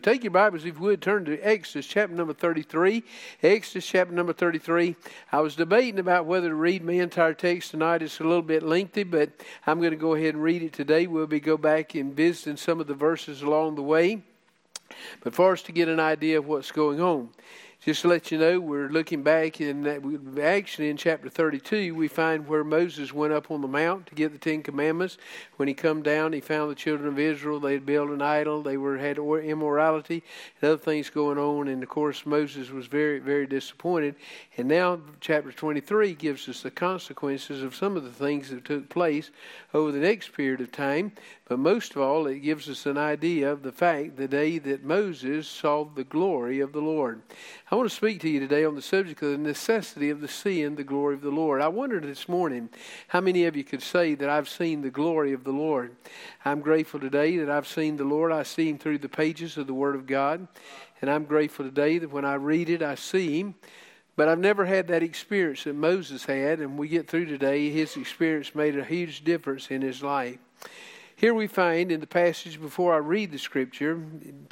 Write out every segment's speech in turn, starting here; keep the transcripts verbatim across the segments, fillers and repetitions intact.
Take your Bibles, if you would, turn to Exodus chapter number thirty-three. Exodus chapter number thirty-three. I was debating about whether to read my entire text tonight. It's a little bit lengthy, but I'm going to go ahead and read it today. We'll be go back and visiting some of the verses along the way. But for us to get an idea of what's going on, just to let you know, we're looking back in that we actually in chapter thirty-two, we find where Moses went up on the mount to get the Ten Commandments. When he come down, he found the children of Israel. They had built an idol. They were had immorality and other things going on. And of course, Moses was very, very disappointed. And now chapter twenty-three gives us the consequences of some of the things that took place over the next period of time. But most of all, it gives us an idea of the fact the day that Moses saw the glory of the Lord. I want to speak to you today on the subject of the necessity of the seeing the glory of the Lord. I wondered this morning how many of you could say that I've seen the glory of the Lord. I'm grateful today that I've seen the Lord. I see Him through the pages of the Word of God. And I'm grateful today that when I read it, I see Him. But I've never had that experience that Moses had. And we get through today, his experience made a huge difference in his life. Here we find in the passage before I read the scripture,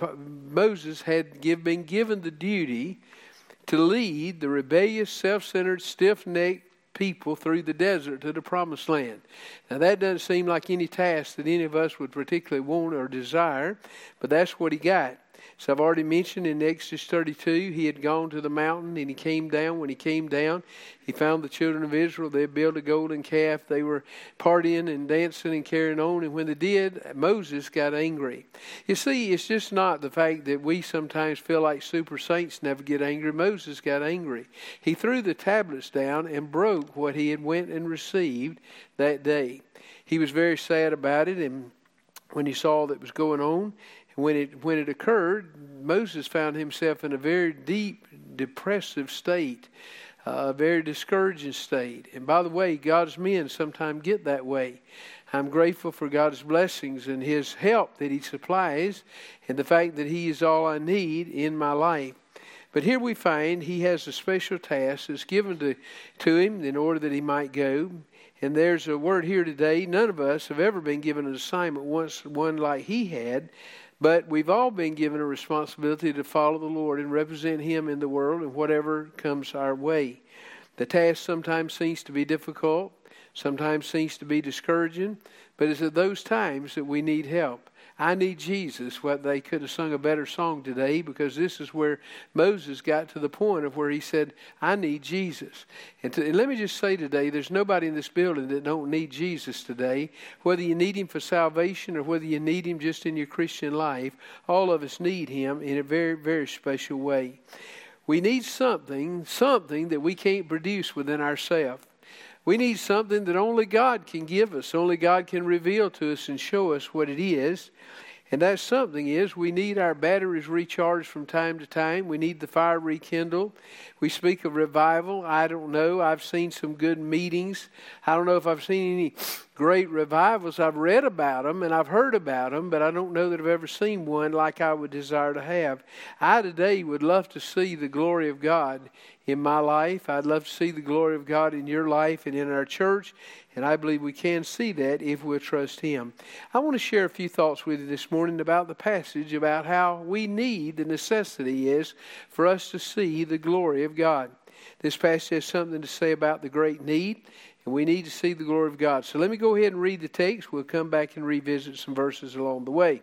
Moses had give, been given the duty to lead the rebellious, self-centered, stiff-necked people through the desert to the promised land. Now that doesn't seem like any task that any of us would particularly want or desire, but that's what he got. So I've already mentioned in Exodus thirty-two, he had gone to the mountain and he came down. When he came down, he found the children of Israel. They had built a golden calf. They were partying and dancing and carrying on. And when they did, Moses got angry. You see, it's just not the fact that we sometimes feel like super saints never get angry. Moses got angry. He threw the tablets down and broke what he had went and received that day. He was very sad about it. And when he saw that was going on, When it when it occurred, Moses found himself in a very deep, depressive state, uh, a very discouraging state. And by the way, God's men sometimes get that way. I'm grateful for God's blessings and His help that He supplies and the fact that He is all I need in my life. But here we find He has a special task that's given to, to Him in order that He might go. And there's a word here today. None of us have ever been given an assignment once, one like He had. But we've all been given a responsibility to follow the Lord and represent Him in the world and whatever comes our way. The task sometimes seems to be difficult, sometimes seems to be discouraging, but it's at those times that we need help. I need Jesus. Well, they could have sung a better song today because this is where Moses got to the point of where he said, I need Jesus. And, to, and let me just say today, there's nobody in this building that don't need Jesus today. Whether you need Him for salvation or whether you need Him just in your Christian life, all of us need Him in a very, very special way. We need something, something that we can't produce within ourselves. We need something that only God can give us. Only God can reveal to us and show us what it is. And that something is we need our batteries recharged from time to time. We need the fire rekindled. We speak of revival. I don't know. I've seen some good meetings. I don't know if I've seen any great revivals. I've read about them and I've heard about them, but I don't know that I've ever seen one like I would desire to have. I today would love to see the glory of God in my life. I'd love to see the glory of God in your life and in our church. And I believe we can see that if we'll trust Him. I want to share a few thoughts with you this morning about the passage, about how we need, the necessity is for us to see the glory of God. This passage has something to say about the great need, and we need to see the glory of God. So let me go ahead and read the text. We'll come back and revisit some verses along the way.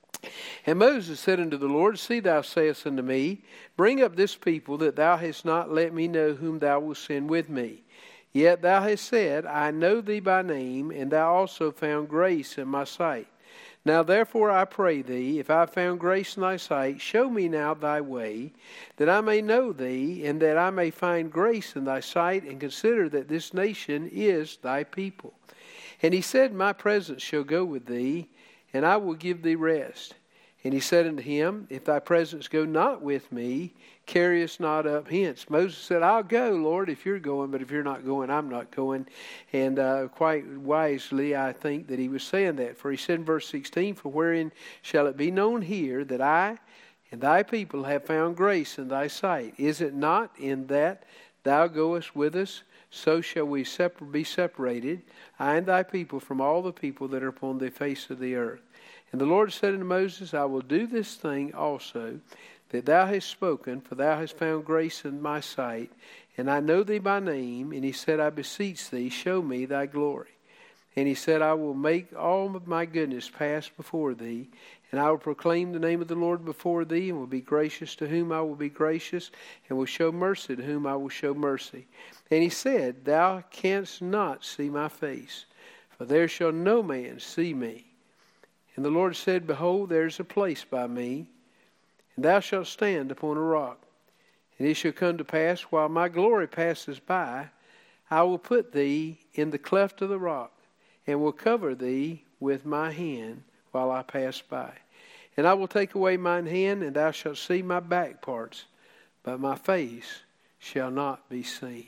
And Moses said unto the Lord, See, thou sayest unto me, Bring up this people, that thou hast not let me know whom thou wilt send with me. Yet thou hast said, I know thee by name, and thou also found grace in my sight. Now therefore I pray thee, if I have found grace in thy sight, show me now thy way, that I may know thee, and that I may find grace in thy sight, and consider that this nation is thy people. And he said, My presence shall go with thee, and I will give thee rest. And he said unto him, If thy presence go not with me, carry us not up hence. Moses said, I'll go, Lord, if you're going, but if you're not going, I'm not going. And uh, quite wisely, I think that he was saying that. For he said in verse sixteen, For wherein shall it be known here that I and thy people have found grace in thy sight? Is it not in that thou goest with us? So shall we separ- be separated, I and thy people, from all the people that are upon the face of the earth. And the Lord said unto Moses, I will do this thing also that thou hast spoken, for thou hast found grace in my sight, and I know thee by name. And he said, I beseech thee, show me thy glory. And he said, I will make all of my goodness pass before thee, and I will proclaim the name of the Lord before thee, and will be gracious to whom I will be gracious, and will show mercy to whom I will show mercy. And he said, Thou canst not see my face, for there shall no man see me. And the Lord said, Behold, there is a place by me, and thou shalt stand upon a rock. And it shall come to pass, while my glory passes by, I will put thee in the cleft of the rock, and will cover thee with my hand while I pass by. And I will take away mine hand, and thou shalt see my back parts, but my face shall not be seen.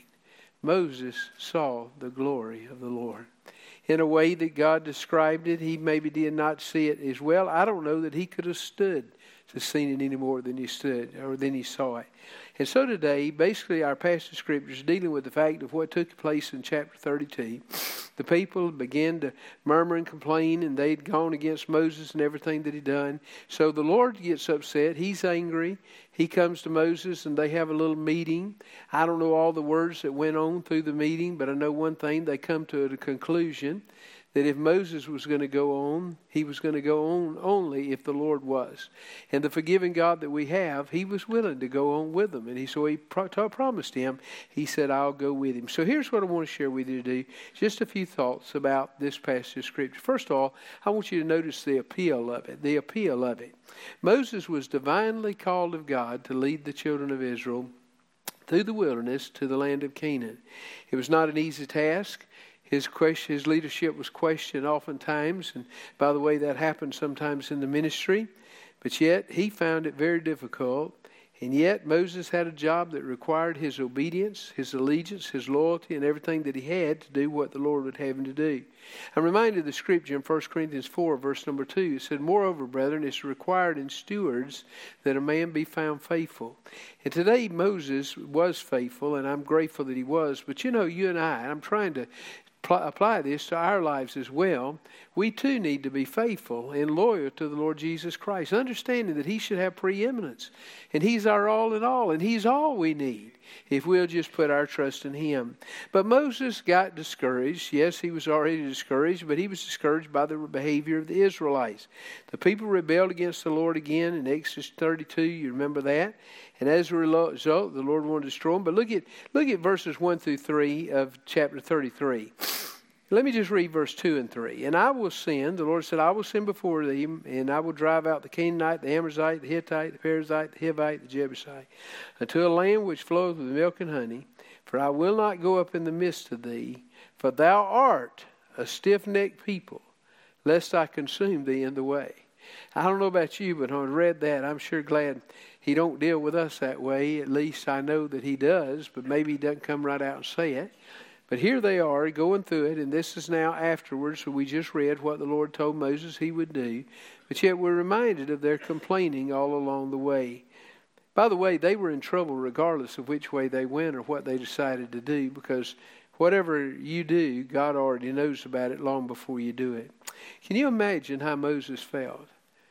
Moses saw the glory of the Lord. In a way that God described it, he maybe did not see it as well. I don't know that he could have stood to seen it any more than he stood or than he saw it. And so today, basically our passage scripture is dealing with the fact of what took place in chapter thirty-two. The people began to murmur and complain, and they'd gone against Moses and everything that he'd done. So the Lord gets upset. He's angry. He comes to Moses, and they have a little meeting. I don't know all the words that went on through the meeting, but I know one thing. They come to a conclusion that if Moses was going to go on, he was going to go on only if the Lord was. And the forgiving God that we have, he was willing to go on with them. And he, so he pro- promised him, he said, I'll go with him. So here's what I want to share with you today. Just a few thoughts about this passage of Scripture. First of all, I want you to notice the appeal of it. The appeal of it. Moses was divinely called of God to lead the children of Israel through the wilderness to the land of Canaan. It was not an easy task. His question, his leadership was questioned oftentimes, and by the way, that happened sometimes in the ministry. But yet, he found it very difficult. And yet, Moses had a job that required his obedience, his allegiance, his loyalty, and everything that he had to do what the Lord would have him to do. I'm reminded of the scripture in First Corinthians four, verse number two. It said, Moreover, brethren, it's required in stewards that a man be found faithful. And today, Moses was faithful, and I'm grateful that he was. But you know, you and I, and I'm trying to apply this to our lives as well. We too need to be faithful and loyal to the Lord Jesus Christ, understanding that he should have preeminence, and he's our all in all, and he's all we need if we'll just put our trust in him. But Moses got discouraged. Yes, he was already discouraged, but he was discouraged by the behavior of the Israelites. The people rebelled against the Lord again in Exodus thirty-two. You remember that? And as a result, the Lord wanted to destroy them. But look at look at verses one through three of chapter thirty-three. Let me just read verse two and three. And I will send, the Lord said, I will send before thee, and I will drive out the Canaanite, the Amorite, the Hittite, the Perizzite, the Hivite, the Jebusite, unto a land which floweth with milk and honey. For I will not go up in the midst of thee, for thou art a stiff-necked people, lest I consume thee in the way. I don't know about you, but when I read that, I'm sure glad he don't deal with us that way. At least I know that he does, but maybe he doesn't come right out and say it. But here they are going through it, and this is now afterwards. So we just read what the Lord told Moses he would do. But yet we're reminded of their complaining all along the way. By the way, they were in trouble regardless of which way they went or what they decided to do, because whatever you do, God already knows about it long before you do it. Can you imagine how Moses felt?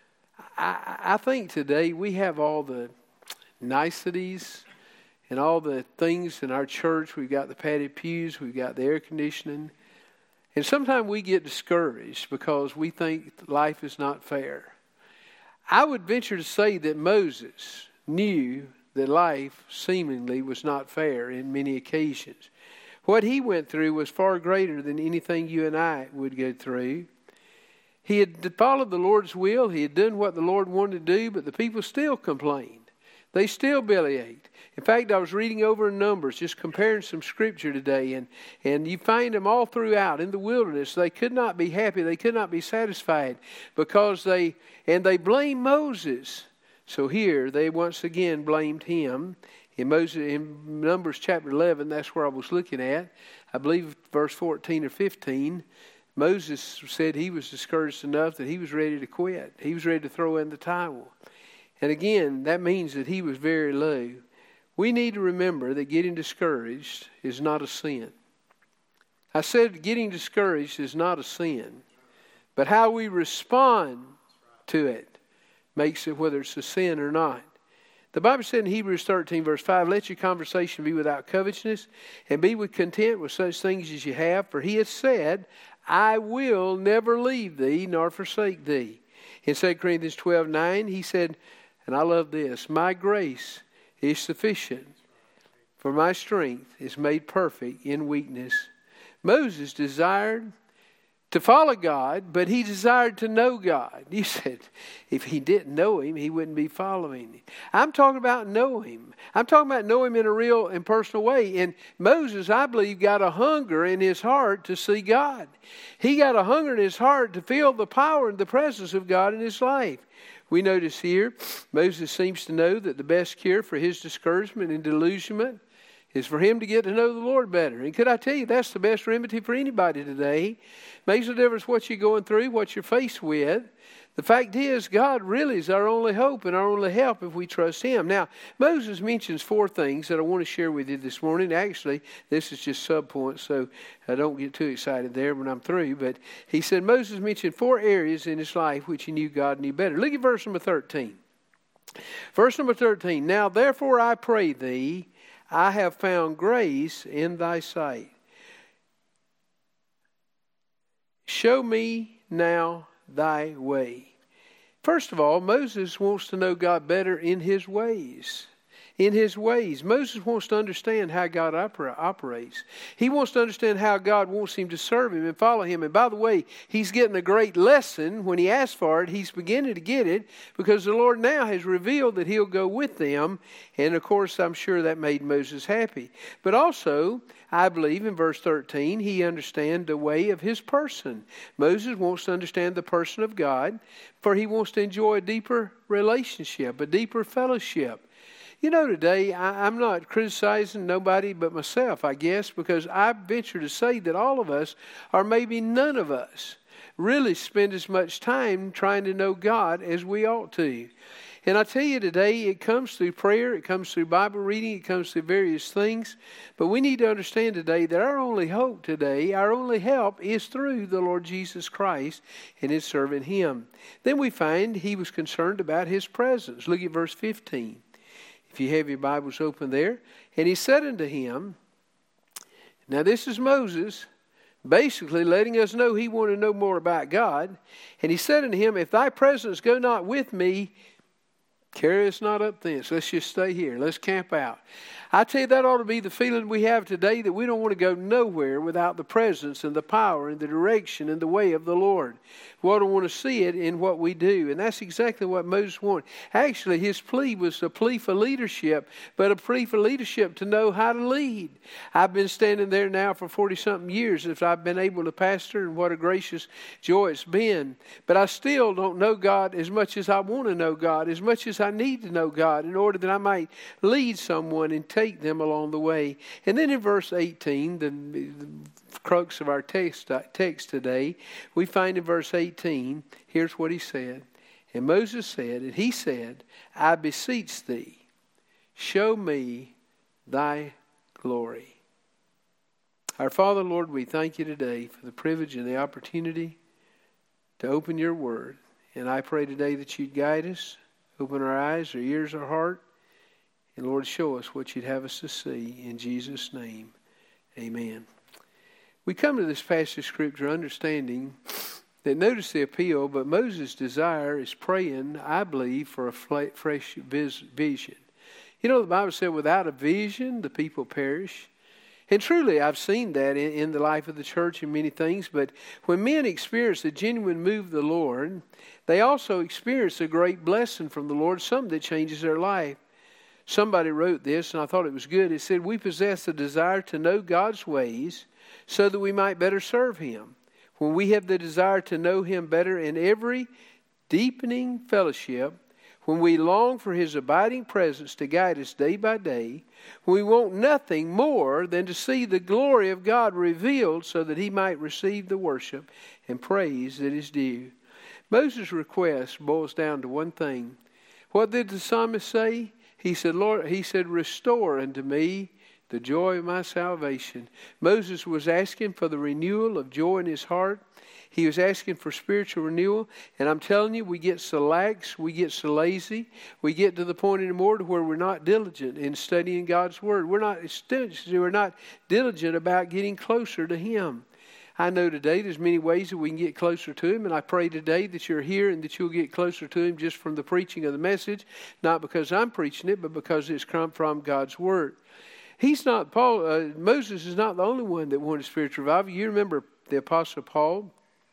I, I think today we have all the niceties and all the things in our church. We've got the padded pews, we've got the air conditioning. And sometimes we get discouraged because we think life is not fair. I would venture to say that Moses knew that life seemingly was not fair in many occasions. What he went through was far greater than anything you and I would go through. He had followed the Lord's will. He had done what the Lord wanted to do, but the people still complained. They still bellyached. In fact, I was reading over in Numbers, just comparing some scripture today, and, and you find them all throughout in the wilderness. They could not be happy. They could not be satisfied because they, and they blamed Moses. So here they once again blamed him. In Moses, in Numbers chapter eleven, that's where I was looking at. I believe verse fourteen or fifteen. Moses said he was discouraged enough that he was ready to quit. He was ready to throw in the towel. And again, that means that he was very low. We need to remember that getting discouraged is not a sin. I said getting discouraged is not a sin. But how we respond to it. Makes it whether it's a sin or not. The Bible said in Hebrews thirteen, verse five, let your conversation be without covetousness, and be with content with such things as you have. For he has said, I will never leave thee nor forsake thee. In Second Corinthians twelve, nine, he said, and I love this, my grace is sufficient, for my strength is made perfect in weakness. Moses desired to follow God, but he desired to know God. You said, if he didn't know him, he wouldn't be following him. I'm talking about know him. I'm talking about know him in a real and personal way. And Moses, I believe, got a hunger in his heart to see God. He got a hunger in his heart to feel the power and the presence of God in his life. We notice here, Moses seems to know that the best cure for his discouragement and delusionment is for him to get to know the Lord better. And could I tell you, that's the best remedy for anybody today. Makes no difference what you're going through, what you're faced with. The fact is, God really is our only hope and our only help if we trust him. Now, Moses mentions four things that I want to share with you this morning. Actually, this is just sub-points, so I don't get too excited there when I'm through. But he said Moses mentioned four areas in his life which he knew God knew better. Look at verse number thirteen. Verse number thirteen. Now, therefore, I pray thee, I have found grace in thy sight. Show me now thy way. First of all, Moses wants to know God better in his ways. In his ways. Moses wants to understand how God oper- operates. He wants to understand how God wants him to serve him and follow him. And by the way, he's getting a great lesson. When he asked for it, he's beginning to get it because the Lord now has revealed that he'll go with them. And of course, I'm sure that made Moses happy. But also, I believe in verse thirteen, he understands the way of his person. Moses wants to understand the person of God, for he wants to enjoy a deeper relationship, a deeper fellowship. You know, today, I, I'm not criticizing nobody but myself, I guess, because I venture to say that all of us, or maybe none of us, really spend as much time trying to know God as we ought to. And I tell you today, it comes through prayer, it comes through Bible reading, it comes through various things. But we need to understand today that our only hope today, our only help is through the Lord Jesus Christ and his serving him. Then we find he was concerned about his presence. Look at verse fifteen. If you have your Bibles open there. And he said unto him, now this is Moses, basically letting us know he wanted to know more about God. And he said unto him, if thy presence go not with me, carry us not up thence. Let's just stay here. Let's camp out. I tell you, that ought to be the feeling we have today, that we don't want to go nowhere without the presence and the power and the direction and the way of the Lord. We ought to want to see it in what we do. And that's exactly what Moses wanted. Actually, his plea was a plea for leadership, but a plea for leadership to know how to lead. I've been standing there now for forty-something years if I've been able to pastor, and what a gracious joy it's been. But I still don't know God as much as I want to know God, as much as I need to know God in order that I might lead someone and take them along the way. And then in verse eighteen, the, the crux of our text, text today, we find in verse eighteen, here's what he said. And Moses said, and he said, I beseech thee, show me thy glory. Our Father, Lord, we thank you today for the privilege and the opportunity to open your word. And I pray today that you'd guide us, open our eyes, our ears, our heart. And Lord, show us what you'd have us to see. In Jesus' name, amen. We come to this passage of Scripture understanding that, notice the appeal, but Moses' desire is praying, I believe, for a fresh vision. You know, the Bible said, without a vision, the people perish. And truly, I've seen that in, in the life of the church and many things. But when men experience the genuine move of the Lord, they also experience a great blessing from the Lord, something that changes their life. Somebody wrote this, and I thought it was good. It said, we possess the desire to know God's ways so that we might better serve him. When we have the desire to know him better in every deepening fellowship, when we long for his abiding presence to guide us day by day, we want nothing more than to see the glory of God revealed so that he might receive the worship and praise that is due. Moses' request boils down to one thing. What did the psalmist say? He said, Lord, he said, restore unto me the joy of my salvation. Moses was asking for the renewal of joy in his heart. He was asking for spiritual renewal. And I'm telling you, we get so lax, we get so lazy, we get to the point anymore to where we're not diligent in studying God's Word. We're not, we're not diligent about getting closer to Him. I know today there's many ways that we can get closer to Him, and I pray today that you're here and that you'll get closer to Him just from the preaching of the message, not because I'm preaching it, but because it's come from God's Word. He's not, Paul, uh, Moses is not the only one that wanted spiritual revival. You remember the Apostle Paul?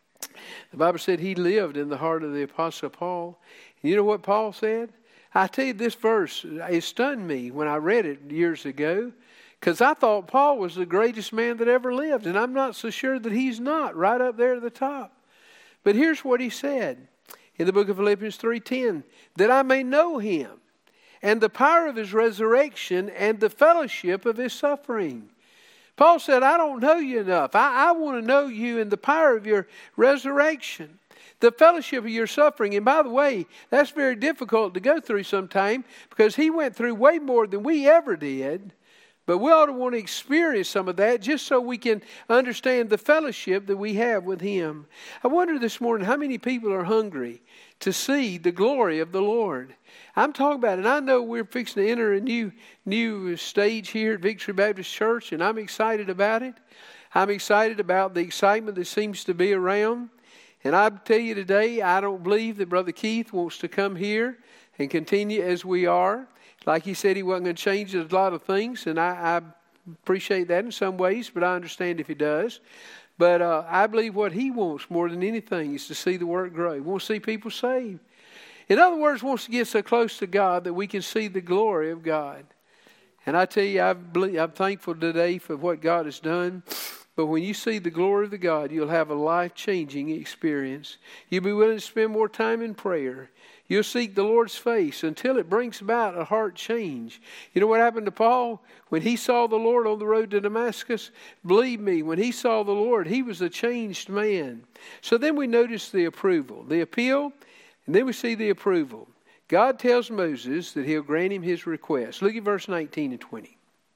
The Bible said he lived in the heart of the Apostle Paul. And you know what Paul said? I tell you, this verse, it stunned me when I read it years ago. Because I thought Paul was the greatest man that ever lived. And I'm not so sure that he's not, right up there at the top. But here's what he said in the book of Philippians three ten. That I may know Him, and the power of His resurrection, and the fellowship of His suffering. Paul said, I don't know you enough. I, I want to know you in the power of your resurrection. The fellowship of your suffering. And by the way, that's very difficult to go through sometime. Because he went through way more than we ever did. But we ought to want to experience some of that just so we can understand the fellowship that we have with Him. I wonder this morning how many people are hungry to see the glory of the Lord. I'm talking about it. And I know we're fixing to enter a new, new stage here at Victory Baptist Church, and I'm excited about it. I'm excited about the excitement that seems to be around. And I tell you today, I don't believe that Brother Keith wants to come here and continue as we are. Like he said, he wasn't going to change a lot of things, and I, I appreciate that in some ways, but I understand if he does. But uh, I believe what he wants more than anything is to see the work grow. He wants to see people saved. In other words, wants to get so close to God that we can see the glory of God. And I tell you, I believe, I'm thankful today for what God has done. But when you see the glory of the God, you'll have a life-changing experience. You'll be willing to spend more time in prayer. You'll seek the Lord's face until it brings about a heart change. You know what happened to Paul? When he saw the Lord on the road to Damascus, believe me, when he saw the Lord, he was a changed man. So then we notice the approval, the appeal, and then we see the approval. God tells Moses that He'll grant him his request. Look at verse nineteen and twenty.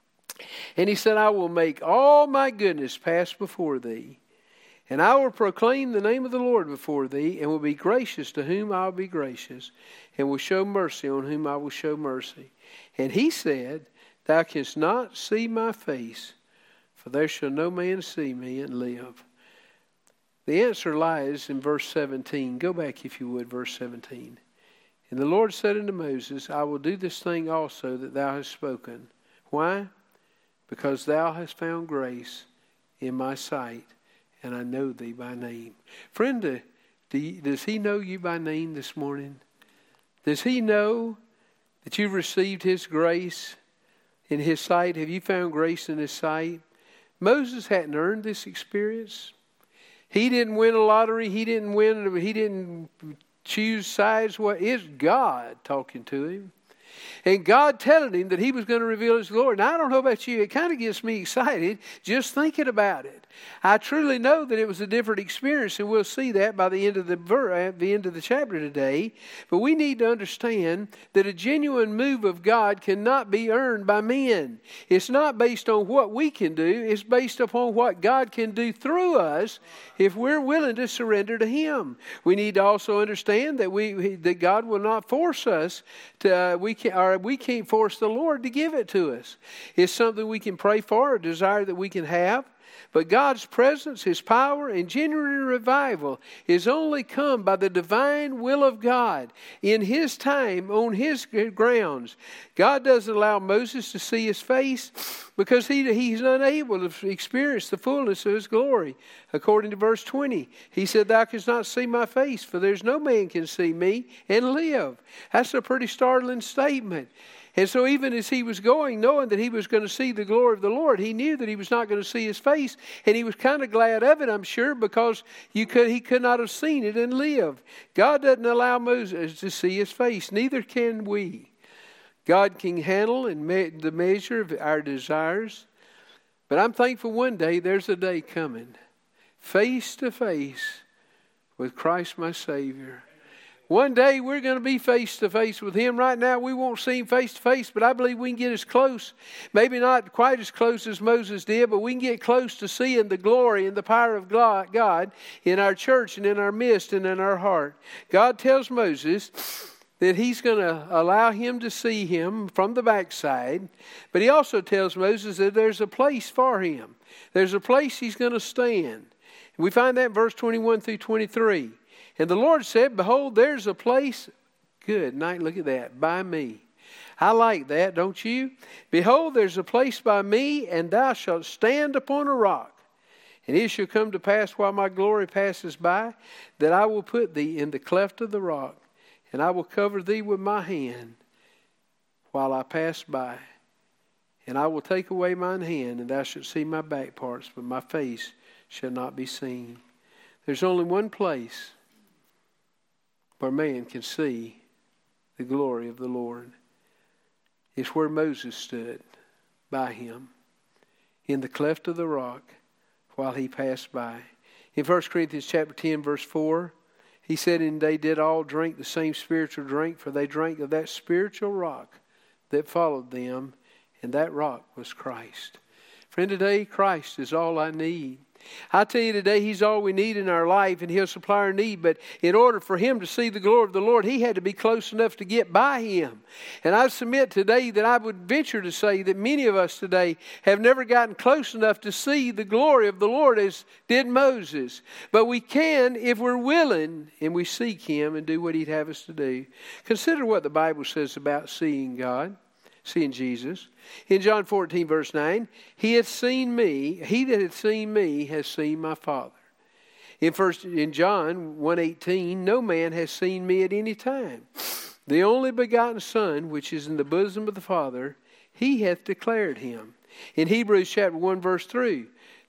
And He said, I will make all my goodness pass before thee. And I will proclaim the name of the Lord before thee, and will be gracious to whom I will be gracious, and will show mercy on whom I will show mercy. And He said, Thou canst not see my face, for there shall no man see me and live. The answer lies in verse seventeen. Go back if you would, verse seventeen. And the Lord said unto Moses, I will do this thing also that thou hast spoken. Why? Because thou hast found grace in my sight, and I know thee by name. Friend, do you, does He know you by name this morning? Does He know that you've received His grace in His sight? Have you found grace in His sight? Moses hadn't earned this experience. He didn't win a lottery. He didn't win. He didn't choose sides. What is God talking to him? And God telling him that He was going to reveal His glory. Now, I don't know about you. It kind of gets me excited just thinking about it. I truly know that it was a different experience, and we'll see that by the end of the ver- at the end of the chapter today. But we need to understand that a genuine move of God cannot be earned by men. It's not based on what we can do. It's based upon what God can do through us if we're willing to surrender to Him. We need to also understand that we that God will not force us to. Uh, we can or we can't force the Lord to give it to us. It's something we can pray for, a desire that we can have. But God's presence, His power, and genuine revival is only come by the divine will of God in His time, on His grounds. God doesn't allow Moses to see His face because he, he's unable to experience the fullness of His glory. According to verse twenty, He said, Thou canst not see my face, for there's no man can see me and live. That's a pretty startling statement. And so even as he was going, knowing that he was going to see the glory of the Lord, he knew that he was not going to see His face. And he was kind of glad of it, I'm sure, because you could, he could not have seen it and lived. God doesn't allow Moses to see His face. Neither can we. God can handle and me- the measure of our desires. But I'm thankful one day there's a day coming, face to face with Christ my Savior, One day we're going to be face to face with Him. Right now we won't see Him face to face, but I believe we can get as close, maybe not quite as close as Moses did, but we can get close to seeing the glory and the power of God in our church and in our midst and in our heart. God tells Moses that He's going to allow him to see Him from the backside, but He also tells Moses that there's a place for him. There's a place He's going to stand. We find that in verse twenty-one through twenty-three. And the Lord said, behold, there's a place, good night, look at that, by me. I like that, don't you? Behold, there's a place by me, and thou shalt stand upon a rock. And it shall come to pass while my glory passes by, that I will put thee in the cleft of the rock, and I will cover thee with my hand while I pass by. And I will take away mine hand, and thou shalt see my back parts, but my face shall not be seen. There's only one place where man can see the glory of the Lord. It's where Moses stood by Him in the cleft of the rock while he passed by. In First Corinthians chapter ten, verse four, he said, and they did all drink the same spiritual drink, for they drank of that spiritual rock that followed them, and that rock was Christ. Friend, today Christ is all I need. I tell you today, He's all we need in our life, and He'll supply our need. But in order for him to see the glory of the Lord, he had to be close enough to get by Him. And I submit today that I would venture to say that many of us today have never gotten close enough to see the glory of the Lord as did Moses. But we can if we're willing and we seek Him and do what He'd have us to do. Consider what the Bible says about seeing God. Seeing Jesus. In John fourteen, verse nine, He had seen me, he that had seen me has seen my Father. In first in John one eighteen, no man has seen me at any time. The only begotten Son, which is in the bosom of the Father, He hath declared Him. In Hebrews chapter one, verse three,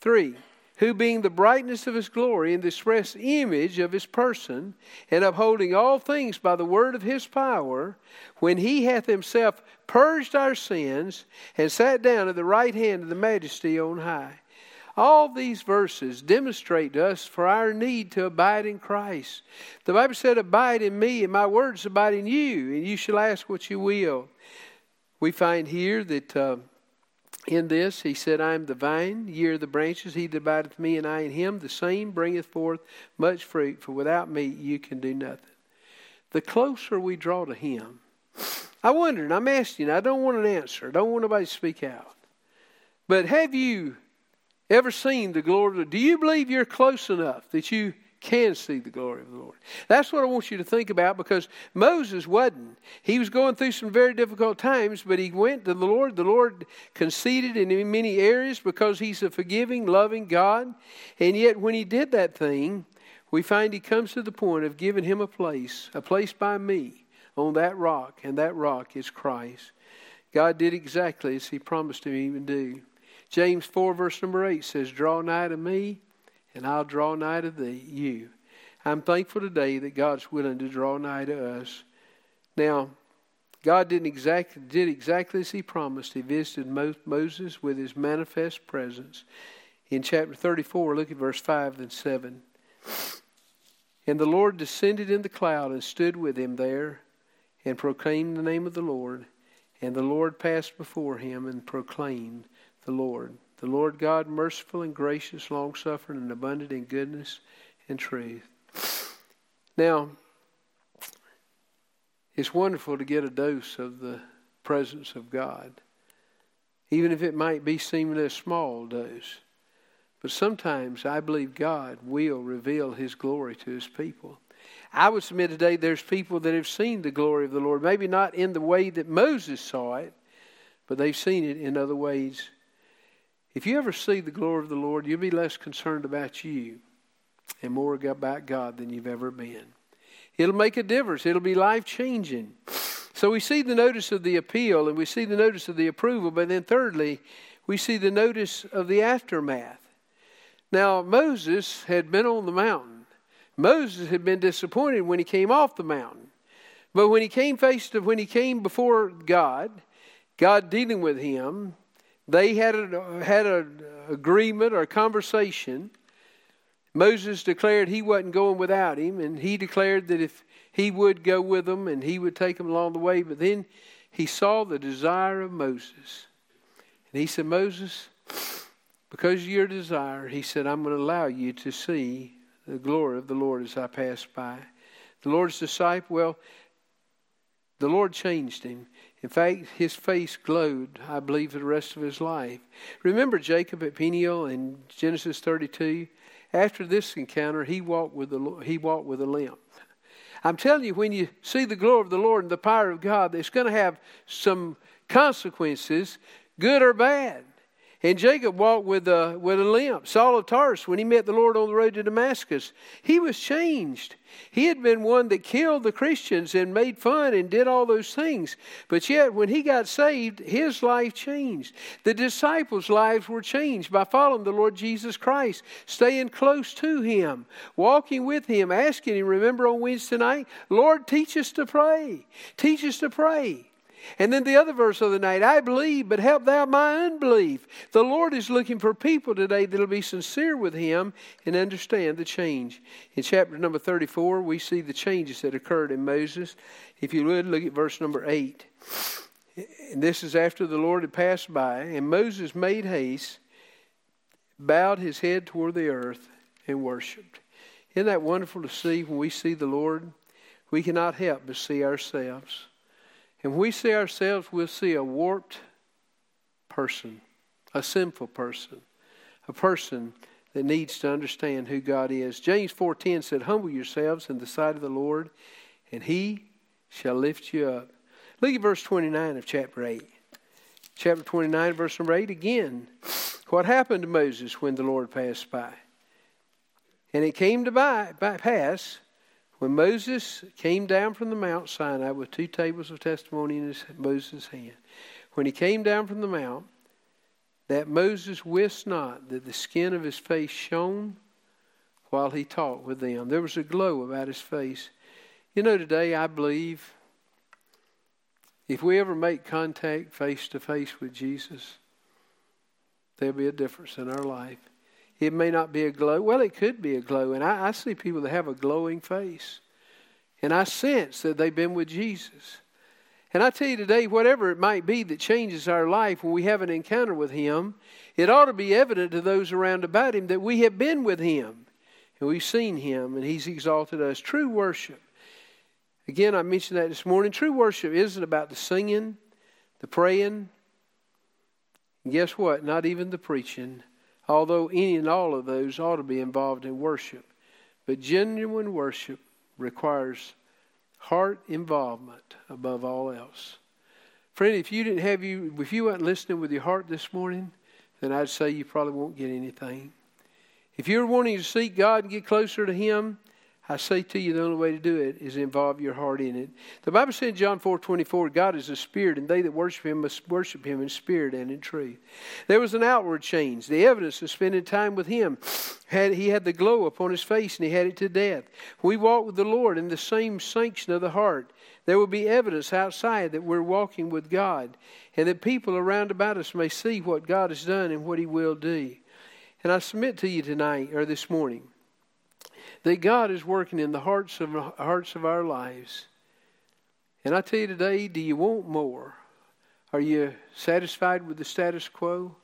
who being the brightness of His glory and the express image of His person, and upholding all things by the word of His power, when He hath Himself purged our sins, and sat down at the right hand of the Majesty on high. All these verses demonstrate to us for our need to abide in Christ. The Bible said, abide in me, and my words abide in you, and you shall ask what you will. We find here that Uh, In this, He said, I am the vine, ye are the branches, he that abideth with me, and I in him, the same bringeth forth much fruit, for without me you can do nothing. The closer we draw to Him, I wonder, and I'm asking, I don't want an answer, I don't want nobody to speak out, but have you ever seen the glory of the Lord? Do you believe you're close enough that you can see the glory of the Lord? That's what I want you to think about, because Moses wasn't. He was going through some very difficult times, but he went to the Lord. The Lord conceded in many areas because He's a forgiving, loving God. And yet when He did that thing, we find He comes to the point of giving him a place, a place by me on that rock, and that rock is Christ. God did exactly as He promised to even do. James four verse number eight says, draw nigh to me, and I'll draw nigh to thee, you. I'm thankful today that God's willing to draw nigh to us. Now, God didn't exactly did exactly as He promised. He visited Mo- Moses with His manifest presence. In chapter thirty-four, look at verse five and seven. And the Lord descended in the cloud and stood with him there, and proclaimed the name of the Lord. And the Lord passed before him and proclaimed the Lord. The Lord God, merciful and gracious, long-suffering and abundant in goodness and truth. Now, it's wonderful to get a dose of the presence of God, even if it might be seemingly a small dose. But sometimes I believe God will reveal His glory to His people. I would submit today there's people that have seen the glory of the Lord, maybe not in the way that Moses saw it, but they've seen it in other ways. If you ever see the glory of the Lord, you'll be less concerned about you and more about God than you've ever been. It'll make a difference. It'll be life-changing. So we see the notice of the appeal and we see the notice of the approval, but then thirdly, we see the notice of the aftermath. Now, Moses had been on the mountain. Moses had been disappointed when he came off the mountain. But when he came face to, when he came before God, God dealing with him, they had a, had an agreement or a conversation. Moses declared he wasn't going without him, and he declared that if he would go with them and he would take them along the way. But then he saw the desire of Moses. And he said, Moses, because of your desire, he said, I'm going to allow you to see the glory of the Lord as I pass by. The Lord's disciple, well, the Lord changed him. In fact, his face glowed, I believe, for the rest of his life. Remember Jacob at Peniel in Genesis thirty-two? After this encounter, he walked with the he walked with a limp. I'm telling you, when you see the glory of the Lord and the power of God, it's going to have some consequences, good or bad. And Jacob walked with a, with a limp. Saul of Tarsus, when he met the Lord on the road to Damascus, he was changed. He had been one that killed the Christians and made fun and did all those things. But yet, when he got saved, his life changed. The disciples' lives were changed by following the Lord Jesus Christ, staying close to Him, walking with Him, asking Him. Remember on Wednesday night, Lord, teach us to pray. Teach us to pray. And then the other verse of the night, I believe, but help thou my unbelief. The Lord is looking for people today that will be sincere with Him and understand the change. In chapter number thirty-four, we see the changes that occurred in Moses. If you would, look at verse number eight. And this is after the Lord had passed by, and Moses made haste, bowed his head toward the earth, and worshipped. Isn't that wonderful to see when we see the Lord? We cannot help but see ourselves. And when we see ourselves, we'll see a warped person, a sinful person, a person that needs to understand who God is. James four ten said, humble yourselves in the sight of the Lord, and He shall lift you up. Look at verse twenty-nine of chapter eight. Chapter twenty-nine, verse number eight again. What happened to Moses when the Lord passed by? And it came to by, by pass, when Moses came down from the Mount Sinai with two tables of testimony in his, Moses' hand, when he came down from the mount, that Moses wist not that the skin of his face shone while he talked with them. There was a glow about his face. You know, today I believe if we ever make contact face to face with Jesus, there'll be a difference in our life. It may not be a glow. Well, it could be a glow. And I, I see people that have a glowing face. And I sense that they've been with Jesus. And I tell you today, whatever it might be that changes our life when we have an encounter with Him, it ought to be evident to those around about Him that we have been with Him. And we've seen Him and He's exalted us. True worship. Again, I mentioned that this morning. True worship isn't about the singing, the praying. And guess what? Not even the preaching. Although any and all of those ought to be involved in worship. But genuine worship requires heart involvement above all else. Friend, if you didn't have you, if you weren't listening with your heart this morning, then I'd say you probably won't get anything. If you're wanting to seek God and get closer to Him, I say to you, the only way to do it is involve your heart in it. The Bible said in John four twenty-four, God is a spirit, and they that worship Him must worship Him in spirit and in truth. There was an outward change. The evidence of spending time with Him. Had, he had the glow upon His face, and He had it to death. We walk with the Lord in the same sanction of the heart. There will be evidence outside that we're walking with God, and that people around about us may see what God has done and what He will do. And I submit to you tonight, or this morning, that God is working in the hearts of hearts of our lives. And I tell you today, do you want more? Are you satisfied with the status quo?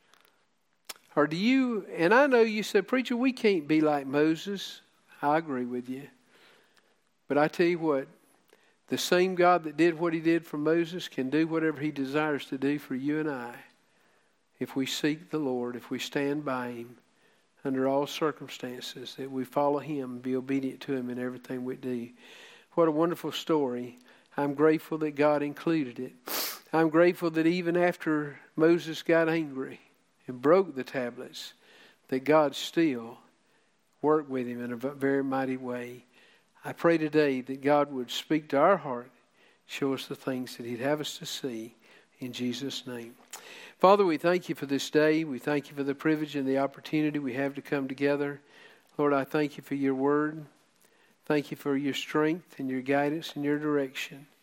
Or do you, and I know you said, preacher, we can't be like Moses. I agree with you. But I tell you what, the same God that did what He did for Moses can do whatever He desires to do for you and I. If we seek the Lord, if we stand by Him, under all circumstances, that we follow Him and be obedient to Him in everything we do. What a wonderful story. I'm grateful that God included it. I'm grateful that even after Moses got angry and broke the tablets, that God still worked with him in a very mighty way. I pray today that God would speak to our heart, show us the things that He'd have us to see, in Jesus' name. Father, we thank You for this day. We thank You for the privilege and the opportunity we have to come together. Lord, I thank You for Your word. Thank You for Your strength and Your guidance and Your direction.